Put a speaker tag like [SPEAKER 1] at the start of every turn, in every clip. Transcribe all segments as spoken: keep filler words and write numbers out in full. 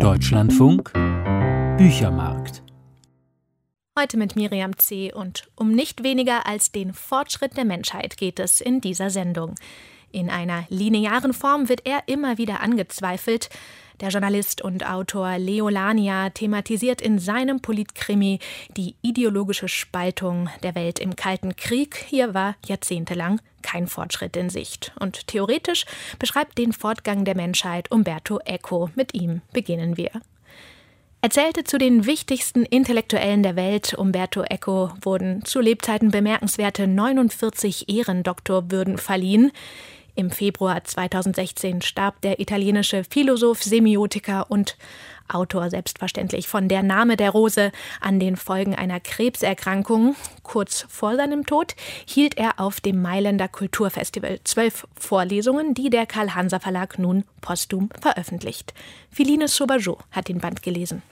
[SPEAKER 1] Deutschlandfunk Büchermarkt.
[SPEAKER 2] Heute mit Miriam C. und um nicht weniger als den Fortschritt der Menschheit geht es in dieser Sendung. In einer linearen Form wird er immer wieder angezweifelt. Der Journalist und Autor Leo Lania thematisiert in seinem Politkrimi die ideologische Spaltung der Welt im Kalten Krieg. Hier war jahrzehntelang kein Fortschritt in Sicht. Und theoretisch beschreibt den Fortgang der Menschheit Umberto Eco. Mit ihm beginnen wir. Er zählte zu den wichtigsten Intellektuellen der Welt. Umberto Eco wurden zu Lebzeiten bemerkenswerte neunundvierzig Ehrendoktorwürden verliehen. Im Februar zweitausendsechzehn starb der italienische Philosoph, Semiotiker und Autor selbstverständlich von Der Name der Rose an den Folgen einer Krebserkrankung. Kurz vor seinem Tod hielt er auf dem Mailänder Kulturfestival zwölf Vorlesungen, die der Carl-Hanser-Verlag nun posthum veröffentlicht. Philine Sauvageau hat den Band gelesen.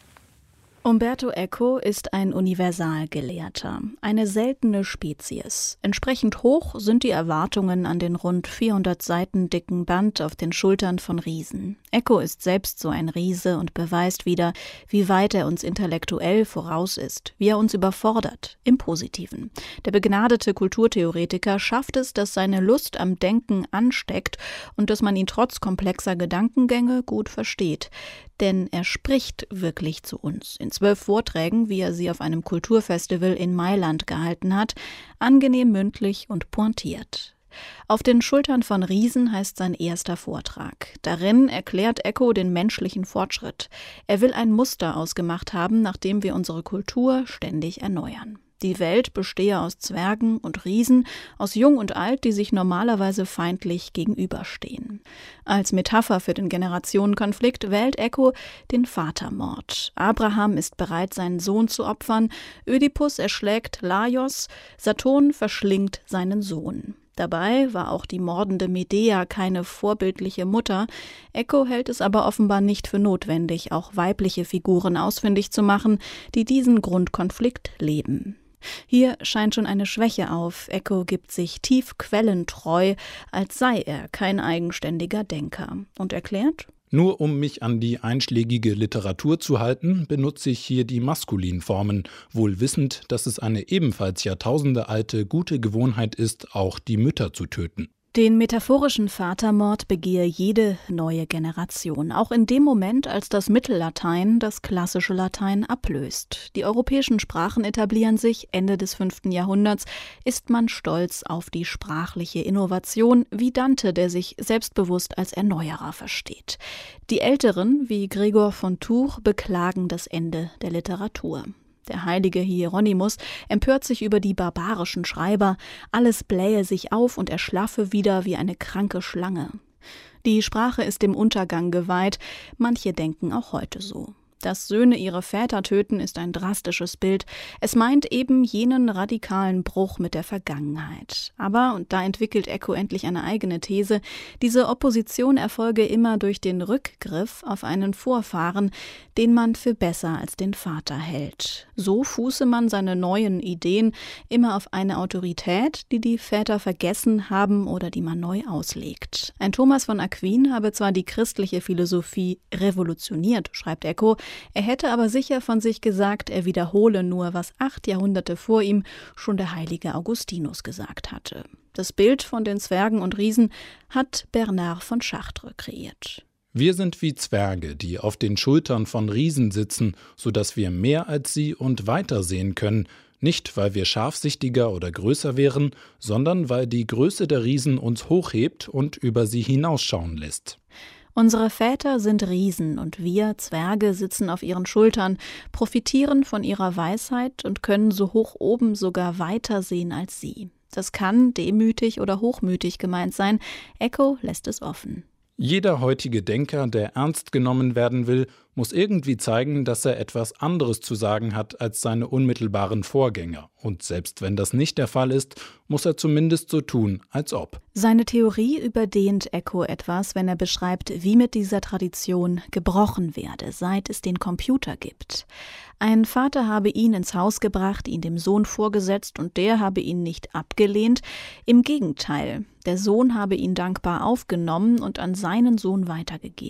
[SPEAKER 3] Umberto Eco ist ein Universalgelehrter, eine seltene Spezies. Entsprechend hoch sind die Erwartungen an den rund vierhundert Seiten dicken Band auf den Schultern von Riesen. Eco ist selbst so ein Riese und beweist wieder, wie weit er uns intellektuell voraus ist, wie er uns überfordert, im Positiven. Der begnadete Kulturtheoretiker schafft es, dass seine Lust am Denken ansteckt und dass man ihn trotz komplexer Gedankengänge gut versteht. Denn er spricht wirklich zu uns. In zwölf Vorträgen, wie er sie auf einem Kulturfestival in Mailand gehalten hat, angenehm mündlich und pointiert. Auf den Schultern von Riesen heißt sein erster Vortrag. Darin erklärt Eco den menschlichen Fortschritt. Er will ein Muster ausgemacht haben, nach dem wir unsere Kultur ständig erneuern. Die Welt bestehe aus Zwergen und Riesen, aus Jung und Alt, die sich normalerweise feindlich gegenüberstehen. Als Metapher für den Generationenkonflikt wählt Eco den Vatermord. Abraham ist bereit, seinen Sohn zu opfern, Ödipus erschlägt Laios, Saturn verschlingt seinen Sohn. Dabei war auch die mordende Medea keine vorbildliche Mutter. Eco hält es aber offenbar nicht für notwendig, auch weibliche Figuren ausfindig zu machen, die diesen Grundkonflikt leben. Hier scheint schon eine Schwäche auf. Eco gibt sich tief quellentreu, als sei er kein eigenständiger Denker, und erklärt:
[SPEAKER 4] Nur um mich an die einschlägige Literatur zu halten, benutze ich hier die Maskulinformen, wohl wissend, dass es eine ebenfalls jahrtausendealte gute Gewohnheit ist, auch die Mütter zu töten.
[SPEAKER 3] Den metaphorischen Vatermord begehe jede neue Generation, auch in dem Moment, als das Mittellatein das klassische Latein ablöst. Die europäischen Sprachen etablieren sich. Ende des fünften Jahrhunderts ist man stolz auf die sprachliche Innovation, wie Dante, der sich selbstbewusst als Erneuerer versteht. Die Älteren, wie Gregor von Tours, beklagen das Ende der Literatur. Der heilige Hieronymus empört sich über die barbarischen Schreiber, alles blähe sich auf und erschlaffe wieder wie eine kranke Schlange. Die Sprache ist dem Untergang geweiht, manche denken auch heute so. Dass Söhne ihre Väter töten, ist ein drastisches Bild. Es meint eben jenen radikalen Bruch mit der Vergangenheit. Aber, und da entwickelt Eco endlich eine eigene These, diese Opposition erfolge immer durch den Rückgriff auf einen Vorfahren, den man für besser als den Vater hält. So fuße man seine neuen Ideen immer auf eine Autorität, die die Väter vergessen haben oder die man neu auslegt. Ein Thomas von Aquin habe zwar die christliche Philosophie revolutioniert, schreibt Eco, er hätte aber sicher von sich gesagt, er wiederhole nur, was acht Jahrhunderte vor ihm schon der heilige Augustinus gesagt hatte. Das Bild von den Zwergen und Riesen hat Bernard von Chartres kreiert.
[SPEAKER 4] Wir sind wie Zwerge, die auf den Schultern von Riesen sitzen, sodass wir mehr als sie und weiter sehen können. Nicht, weil wir scharfsichtiger oder größer wären, sondern weil die Größe der Riesen uns hochhebt und über sie hinausschauen lässt.
[SPEAKER 3] Unsere Väter sind Riesen und wir, Zwerge, sitzen auf ihren Schultern, profitieren von ihrer Weisheit und können so hoch oben sogar weiter sehen als sie. Das kann demütig oder hochmütig gemeint sein. Eco lässt es offen.
[SPEAKER 4] Jeder heutige Denker, der ernst genommen werden will, muss irgendwie zeigen, dass er etwas anderes zu sagen hat als seine unmittelbaren Vorgänger. Und selbst wenn das nicht der Fall ist, muss er zumindest so tun, als ob.
[SPEAKER 3] Seine Theorie überdehnt Eco etwas, wenn er beschreibt, wie mit dieser Tradition gebrochen werde, seit es den Computer gibt. Ein Vater habe ihn ins Haus gebracht, ihn dem Sohn vorgesetzt und der habe ihn nicht abgelehnt. Im Gegenteil, der Sohn habe ihn dankbar aufgenommen und an seinen Sohn weitergegeben.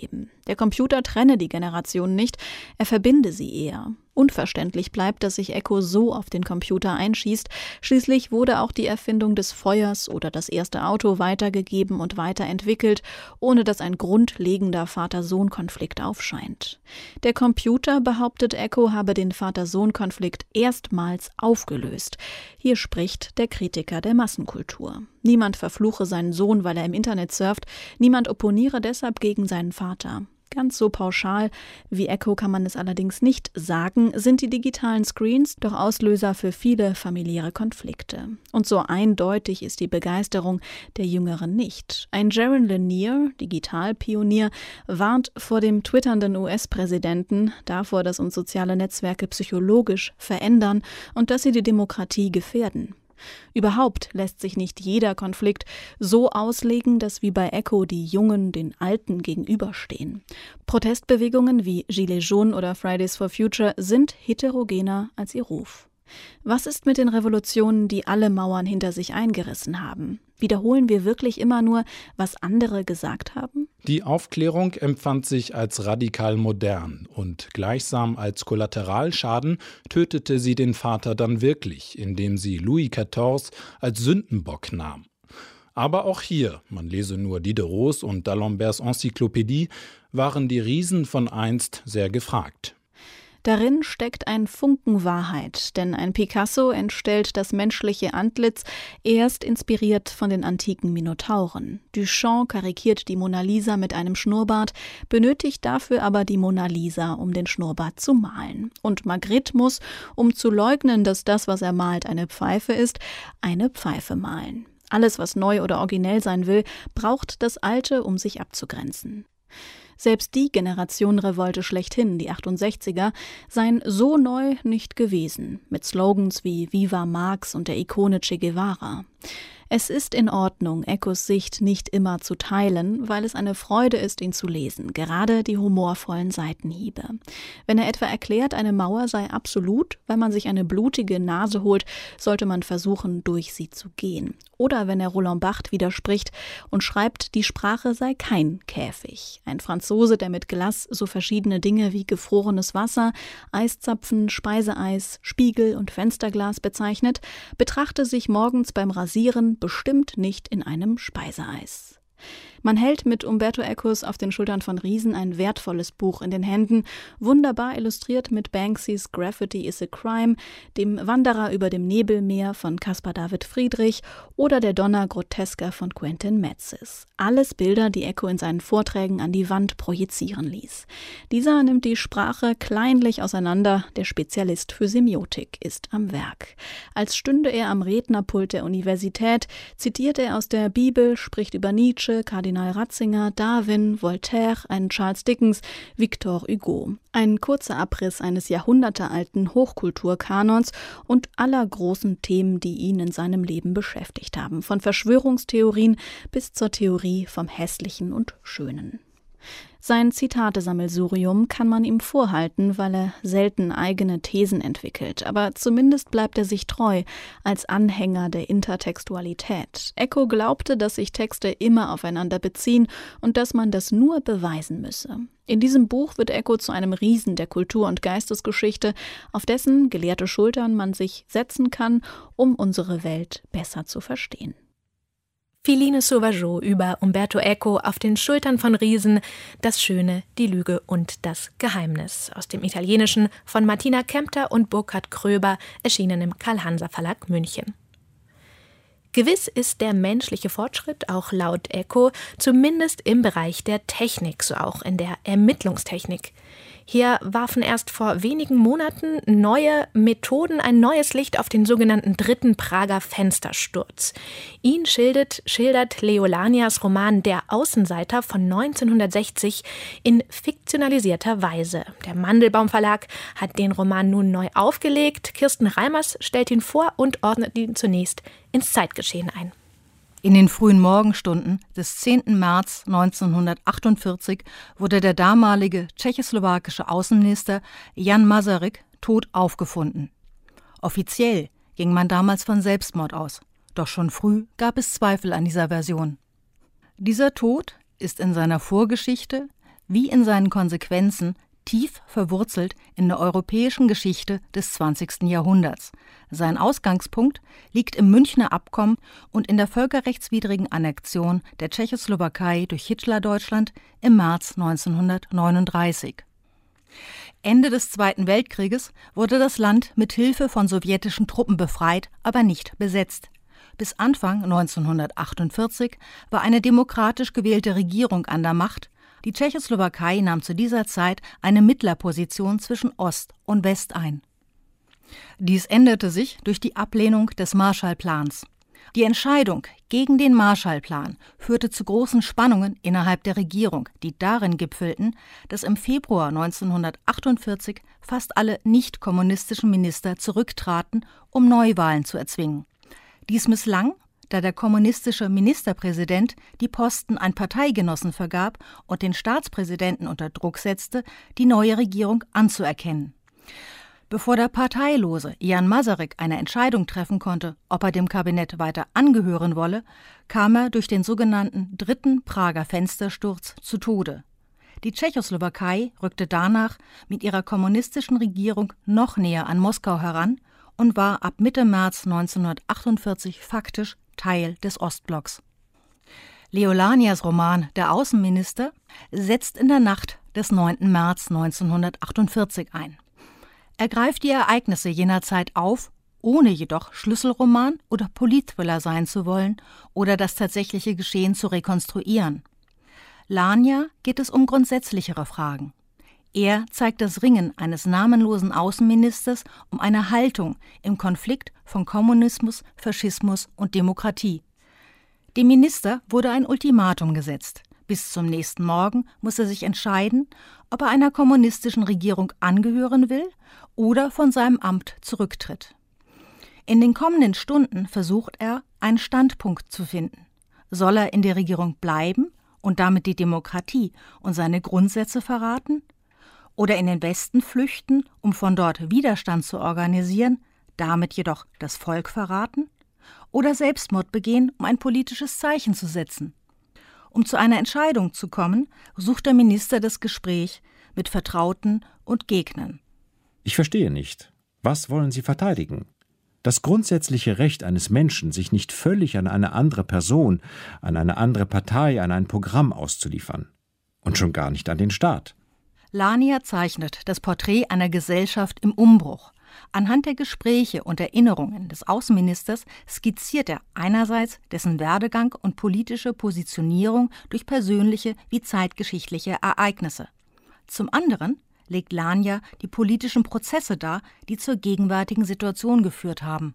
[SPEAKER 3] Der Computer trenne die Generationen nicht, er verbinde sie eher. Unverständlich bleibt, dass sich Eco so auf den Computer einschießt. Schließlich wurde auch die Erfindung des Feuers oder das erste Auto weitergegeben und weiterentwickelt, ohne dass ein grundlegender Vater-Sohn-Konflikt aufscheint. Der Computer, behauptet Eco, habe den Vater-Sohn-Konflikt erstmals aufgelöst. Hier spricht der Kritiker der Massenkultur. Niemand verfluche seinen Sohn, weil er im Internet surft. Niemand opponiere deshalb gegen seinen Vater. Ganz so pauschal wie Eco kann man es allerdings nicht sagen, sind die digitalen Screens doch Auslöser für viele familiäre Konflikte. Und so eindeutig ist die Begeisterung der Jüngeren nicht. Ein Jaron Lanier, Digitalpionier, warnt vor dem twitternden U S-Präsidenten, davor, dass uns soziale Netzwerke psychologisch verändern und dass sie die Demokratie gefährden. Überhaupt lässt sich nicht jeder Konflikt so auslegen, dass wie bei Eco die Jungen den Alten gegenüberstehen. Protestbewegungen wie Gilets jaunes oder Fridays for Future sind heterogener als ihr Ruf. Was ist mit den Revolutionen, die alle Mauern hinter sich eingerissen haben? Wiederholen wir wirklich immer nur, was andere gesagt haben?
[SPEAKER 4] Die Aufklärung empfand sich als radikal modern und gleichsam als Kollateralschaden tötete sie den Vater dann wirklich, indem sie Louis vierzehnten. Als Sündenbock nahm. Aber auch hier, man lese nur Diderots und d'Alemberts Enzyklopädie, waren die Riesen von einst sehr gefragt.
[SPEAKER 3] Darin steckt ein Funken Wahrheit, denn ein Picasso entstellt das menschliche Antlitz erst inspiriert von den antiken Minotauren. Duchamp karikiert die Mona Lisa mit einem Schnurrbart, benötigt dafür aber die Mona Lisa, um den Schnurrbart zu malen. Und Magritte muss, um zu leugnen, dass das, was er malt, eine Pfeife ist, eine Pfeife malen. Alles, was neu oder originell sein will, braucht das Alte, um sich abzugrenzen. Selbst die Generationenrevolte schlechthin, die achtundsechziger, seien so neu nicht gewesen, mit Slogans wie Viva Marx und der Ikone Che Guevara. Es ist in Ordnung, Ecos Sicht nicht immer zu teilen, weil es eine Freude ist, ihn zu lesen, gerade die humorvollen Seitenhiebe. Wenn er etwa erklärt, eine Mauer sei absolut, weil man sich eine blutige Nase holt, sollte man versuchen, durch sie zu gehen. Oder wenn er Roland Barthes widerspricht und schreibt, die Sprache sei kein Käfig. Ein Franzose, der mit Glas so verschiedene Dinge wie gefrorenes Wasser, Eiszapfen, Speiseeis, Spiegel und Fensterglas bezeichnet, betrachte sich morgens beim Rasieren bestimmt nicht in einem Speiseeis. Man hält mit Umberto Ecos Auf den Schultern von Riesen ein wertvolles Buch in den Händen, wunderbar illustriert mit Banksys Graffiti is a Crime, dem Wanderer über dem Nebelmeer von Caspar David Friedrich oder der Donna Grottesca von Quentin Metzys. Alles Bilder, die Eco in seinen Vorträgen an die Wand projizieren ließ. Dieser nimmt die Sprache kleinlich auseinander, der Spezialist für Semiotik ist am Werk. Als stünde er am Rednerpult der Universität, zitiert er aus der Bibel, spricht über Nietzsche, Kardinal Ratzinger, Darwin, Voltaire, einen Charles Dickens, Victor Hugo. Ein kurzer Abriss eines jahrhundertealten Hochkulturkanons und aller großen Themen, die ihn in seinem Leben beschäftigt haben, von Verschwörungstheorien bis zur Theorie vom Hässlichen und Schönen. Sein Zitatesammelsurium kann man ihm vorhalten, weil er selten eigene Thesen entwickelt, aber zumindest bleibt er sich treu als Anhänger der Intertextualität. Eco glaubte, dass sich Texte immer aufeinander beziehen und dass man das nur beweisen müsse. In diesem Buch wird Eco zu einem Riesen der Kultur- und Geistesgeschichte, auf dessen gelehrte Schultern man sich setzen kann, um unsere Welt besser zu verstehen.
[SPEAKER 2] Philine Sauvageau über Umberto Eco Auf den Schultern von Riesen, das Schöne, die Lüge und das Geheimnis. Aus dem Italienischen von Martina Kempter und Burkhard Kröber, erschienen im Carl-Hanser-Verlag München. Gewiss ist der menschliche Fortschritt, auch laut Eco, zumindest im Bereich der Technik, so auch in der Ermittlungstechnik. Hier warfen erst vor wenigen Monaten neue Methoden ein neues Licht auf den sogenannten dritten Prager Fenstersturz. Ihn schildert, schildert Leo Lanias Roman Der Außenseiter von neunzehnhundertsechzig in fiktionalisierter Weise. Der Mandelbaum Verlag hat den Roman nun neu aufgelegt. Kirsten Reimers stellt ihn vor und ordnet ihn zunächst ins Zeitgeschehen ein.
[SPEAKER 5] In den frühen Morgenstunden des zehnten März neunzehnhundertachtundvierzig wurde der damalige tschechoslowakische Außenminister Jan Masaryk tot aufgefunden. Offiziell ging man damals von Selbstmord aus, doch schon früh gab es Zweifel an dieser Version. Dieser Tod ist in seiner Vorgeschichte wie in seinen Konsequenzen tief verwurzelt in der europäischen Geschichte des zwanzigsten Jahrhunderts. Sein Ausgangspunkt liegt im Münchner Abkommen und in der völkerrechtswidrigen Annexion der Tschechoslowakei durch Hitlerdeutschland im März neunzehnhundertneununddreißig. Ende des Zweiten Weltkrieges wurde das Land mit Hilfe von sowjetischen Truppen befreit, aber nicht besetzt. Bis Anfang neunzehnhundertachtundvierzig war eine demokratisch gewählte Regierung an der Macht. Die Tschechoslowakei nahm zu dieser Zeit eine Mittlerposition zwischen Ost und West ein. Dies änderte sich durch die Ablehnung des Marshallplans. Die Entscheidung gegen den Marshallplan führte zu großen Spannungen innerhalb der Regierung, die darin gipfelten, dass im Februar neunzehnhundertachtundvierzig fast alle nicht-kommunistischen Minister zurücktraten, um Neuwahlen zu erzwingen. Dies misslang, da der kommunistische Ministerpräsident die Posten an Parteigenossen vergab und den Staatspräsidenten unter Druck setzte, die neue Regierung anzuerkennen. Bevor der Parteilose Jan Masaryk eine Entscheidung treffen konnte, ob er dem Kabinett weiter angehören wolle, kam er durch den sogenannten dritten Prager Fenstersturz zu Tode. Die Tschechoslowakei rückte danach mit ihrer kommunistischen Regierung noch näher an Moskau heran und war ab Mitte März neunzehnhundertachtundvierzig faktisch Teil des Ostblocks. Leo Lanias Roman »Der Außenminister« setzt in der Nacht des neunten März neunzehnhundertachtundvierzig ein. Er greift die Ereignisse jener Zeit auf, ohne jedoch Schlüsselroman oder Politthriller sein zu wollen oder das tatsächliche Geschehen zu rekonstruieren. Lania geht es um grundsätzlichere Fragen. Er zeigt das Ringen eines namenlosen Außenministers um eine Haltung im Konflikt von Kommunismus, Faschismus und Demokratie. Dem Minister wurde ein Ultimatum gesetzt. Bis zum nächsten Morgen muss er sich entscheiden, ob er einer kommunistischen Regierung angehören will oder von seinem Amt zurücktritt. In den kommenden Stunden versucht er, einen Standpunkt zu finden. Soll er in der Regierung bleiben und damit die Demokratie und seine Grundsätze verraten? Oder in den Westen flüchten, um von dort Widerstand zu organisieren, damit jedoch das Volk verraten? Oder Selbstmord begehen, um ein politisches Zeichen zu setzen? Um zu einer Entscheidung zu kommen, sucht der Minister das Gespräch mit Vertrauten und Gegnern.
[SPEAKER 6] Ich verstehe nicht. Was wollen Sie verteidigen? Das grundsätzliche Recht eines Menschen, sich nicht völlig an eine andere Person, an eine andere Partei, an ein Programm auszuliefern. Und schon gar nicht an den Staat.
[SPEAKER 5] Lania zeichnet das Porträt einer Gesellschaft im Umbruch. Anhand der Gespräche und Erinnerungen des Außenministers skizziert er einerseits dessen Werdegang und politische Positionierung durch persönliche wie zeitgeschichtliche Ereignisse. Zum anderen legt Lania die politischen Prozesse dar, die zur gegenwärtigen Situation geführt haben.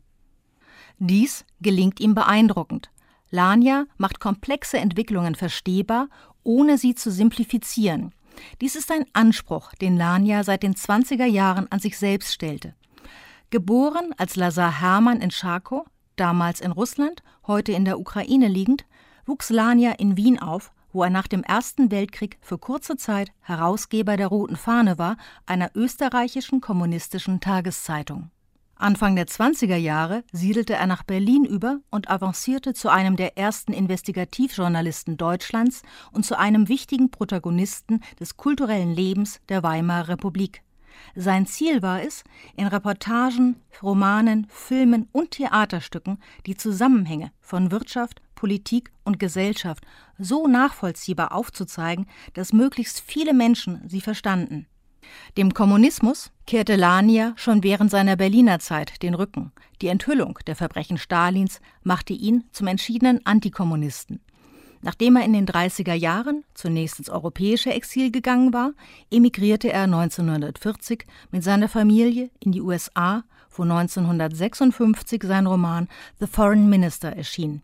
[SPEAKER 5] Dies gelingt ihm beeindruckend. Lania macht komplexe Entwicklungen verstehbar, ohne sie zu simplifizieren. Dies ist ein Anspruch, den Lania seit den zwanziger Jahren an sich selbst stellte. Geboren als Lazar Hermann in Charkow, damals in Russland, heute in der Ukraine liegend, wuchs Lania in Wien auf, wo er nach dem Ersten Weltkrieg für kurze Zeit Herausgeber der Roten Fahne war, einer österreichischen kommunistischen Tageszeitung. Anfang der zwanziger Jahre siedelte er nach Berlin über und avancierte zu einem der ersten Investigativjournalisten Deutschlands und zu einem wichtigen Protagonisten des kulturellen Lebens der Weimarer Republik. Sein Ziel war es, in Reportagen, Romanen, Filmen und Theaterstücken die Zusammenhänge von Wirtschaft, Politik und Gesellschaft so nachvollziehbar aufzuzeigen, dass möglichst viele Menschen sie verstanden. Dem Kommunismus kehrte Lania schon während seiner Berliner Zeit den Rücken. Die Enthüllung der Verbrechen Stalins machte ihn zum entschiedenen Antikommunisten. Nachdem er in den dreißiger Jahren zunächst ins europäische Exil gegangen war, emigrierte er neunzehnhundertvierzig mit seiner Familie in die U S A, wo neunzehnhundertsechsundfünfzig sein Roman »The Foreign Minister« erschien.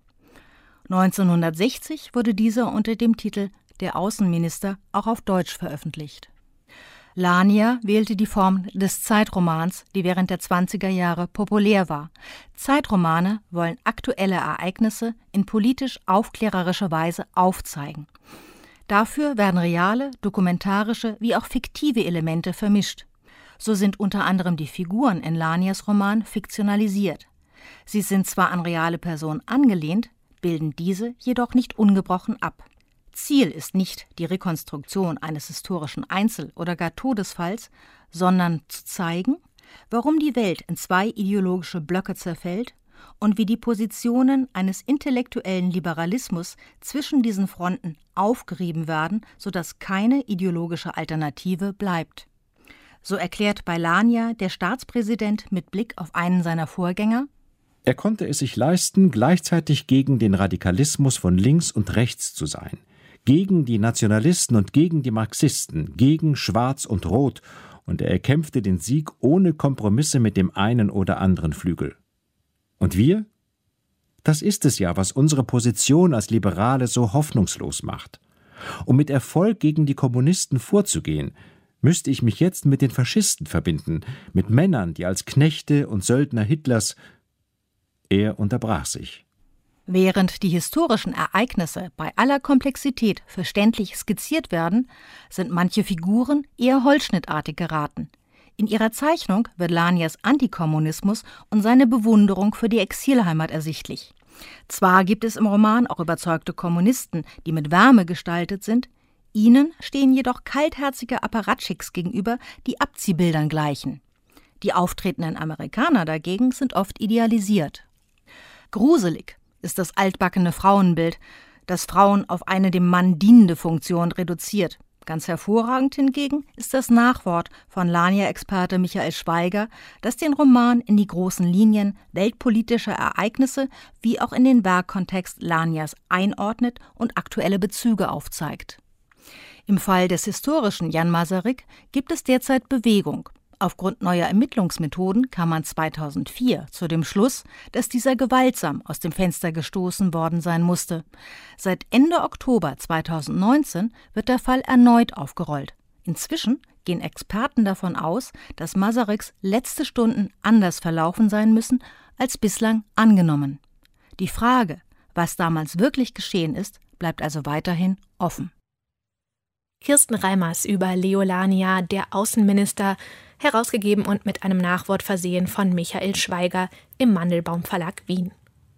[SPEAKER 5] neunzehnhundertsechzig wurde dieser unter dem Titel »Der Außenminister« auch auf Deutsch veröffentlicht. Lania wählte die Form des Zeitromans, die während der zwanziger Jahre populär war. Zeitromane wollen aktuelle Ereignisse in politisch aufklärerischer Weise aufzeigen. Dafür werden reale, dokumentarische wie auch fiktive Elemente vermischt. So sind unter anderem die Figuren in Lanias Roman fiktionalisiert. Sie sind zwar an reale Personen angelehnt, bilden diese jedoch nicht ungebrochen ab. Ziel ist nicht die Rekonstruktion eines historischen Einzel- oder gar Todesfalls, sondern zu zeigen, warum die Welt in zwei ideologische Blöcke zerfällt und wie die Positionen eines intellektuellen Liberalismus zwischen diesen Fronten aufgerieben werden, sodass keine ideologische Alternative bleibt. So erklärt bei Lania der Staatspräsident mit Blick auf einen seiner Vorgänger:
[SPEAKER 6] Er konnte es sich leisten, gleichzeitig gegen den Radikalismus von links und rechts zu sein, gegen die Nationalisten und gegen die Marxisten, gegen Schwarz und Rot, und er erkämpfte den Sieg ohne Kompromisse mit dem einen oder anderen Flügel. Und wir? Das ist es ja, was unsere Position als Liberale so hoffnungslos macht. Um mit Erfolg gegen die Kommunisten vorzugehen, müsste ich mich jetzt mit den Faschisten verbinden, mit Männern, die als Knechte und Söldner Hitlers. Er unterbrach sich.
[SPEAKER 5] Während die historischen Ereignisse bei aller Komplexität verständlich skizziert werden, sind manche Figuren eher holzschnittartig geraten. In ihrer Zeichnung wird Lanias Antikommunismus und seine Bewunderung für die Exilheimat ersichtlich. Zwar gibt es im Roman auch überzeugte Kommunisten, die mit Wärme gestaltet sind, ihnen stehen jedoch kaltherzige Apparatschicks gegenüber, die Abziehbildern gleichen. Die auftretenden Amerikaner dagegen sind oft idealisiert. Gruselig ist das altbackene Frauenbild, das Frauen auf eine dem Mann dienende Funktion reduziert. Ganz hervorragend hingegen ist das Nachwort von Lania-Experte Michael Schweiger, das den Roman in die großen Linien weltpolitischer Ereignisse wie auch in den Werkkontext Lanias einordnet und aktuelle Bezüge aufzeigt. Im Fall des historischen Jan Masaryk gibt es derzeit Bewegung. Aufgrund neuer Ermittlungsmethoden kam man zweitausendvier zu dem Schluss, dass dieser gewaltsam aus dem Fenster gestoßen worden sein musste. Seit Ende Oktober zweitausendneunzehn wird der Fall erneut aufgerollt. Inzwischen gehen Experten davon aus, dass Masaryks letzte Stunden anders verlaufen sein müssen als bislang angenommen. Die Frage, was damals wirklich geschehen ist, bleibt also weiterhin offen.
[SPEAKER 2] Kirsten Reimers über Leo Lania, der Außenminister, herausgegeben und mit einem Nachwort versehen von Michael Schweiger im Mandelbaum Verlag Wien.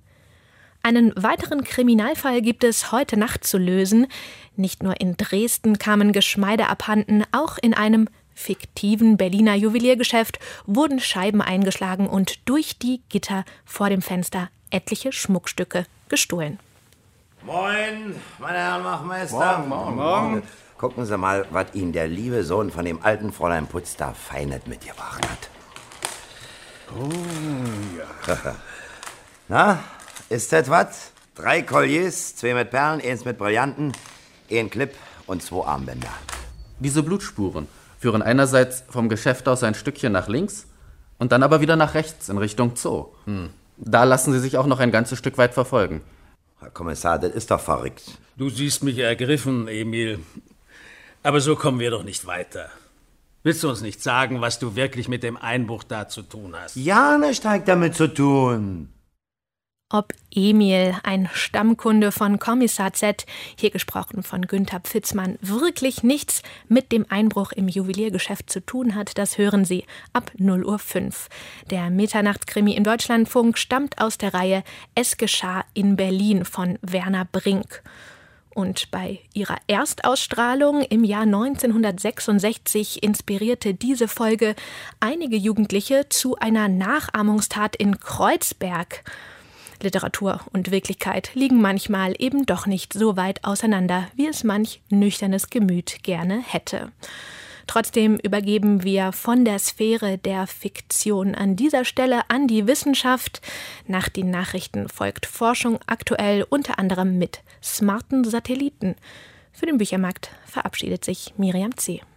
[SPEAKER 2] Einen weiteren Kriminalfall gibt es heute Nacht zu lösen. Nicht nur in Dresden kamen Geschmeide abhanden, auch in einem fiktiven Berliner Juweliergeschäft wurden Scheiben eingeschlagen und durch die Gitter vor dem Fenster etliche Schmuckstücke gestohlen.
[SPEAKER 7] Moin, meine Herren Wachmeister.
[SPEAKER 8] Morgen, morgen, morgen.
[SPEAKER 7] Gucken Sie mal, was Ihnen der liebe Sohn von dem alten Fräulein Putz da Feinet mitgebracht hat.
[SPEAKER 8] Oh, ja.
[SPEAKER 7] Na, ist das was? Drei Colliers, zwei mit Perlen, eins mit Brillanten, ein Clip und zwei Armbänder.
[SPEAKER 9] Diese Blutspuren führen einerseits vom Geschäft aus ein Stückchen nach links und dann aber wieder nach rechts in Richtung Zoo. Hm. Da lassen sie sich auch noch ein ganzes Stück weit verfolgen.
[SPEAKER 7] Herr Kommissar, das ist doch verrückt.
[SPEAKER 8] Du siehst mich ergriffen, Emil. Aber so kommen wir doch nicht weiter. Willst du uns nicht sagen, was du wirklich mit dem Einbruch da zu tun hast?
[SPEAKER 7] Ja, nichts hat damit zu tun.
[SPEAKER 2] Ob Emil, ein Stammkunde von Kommissar Z, hier gesprochen von Günther Pfitzmann, wirklich nichts mit dem Einbruch im Juweliergeschäft zu tun hat, das hören Sie ab null Uhr fünf. Der Mitternachtskrimi im Deutschlandfunk stammt aus der Reihe Es geschah in Berlin von Werner Brink. Und bei ihrer Erstausstrahlung im Jahr neunzehnhundertsechsundsechzig inspirierte diese Folge einige Jugendliche zu einer Nachahmungstat in Kreuzberg. Literatur und Wirklichkeit liegen manchmal eben doch nicht so weit auseinander, wie es manch nüchternes Gemüt gerne hätte. Trotzdem übergeben wir von der Sphäre der Fiktion an dieser Stelle an die Wissenschaft. Nach den Nachrichten folgt Forschung aktuell unter anderem mit smarten Satelliten. Für den Büchermarkt verabschiedet sich Miriam C.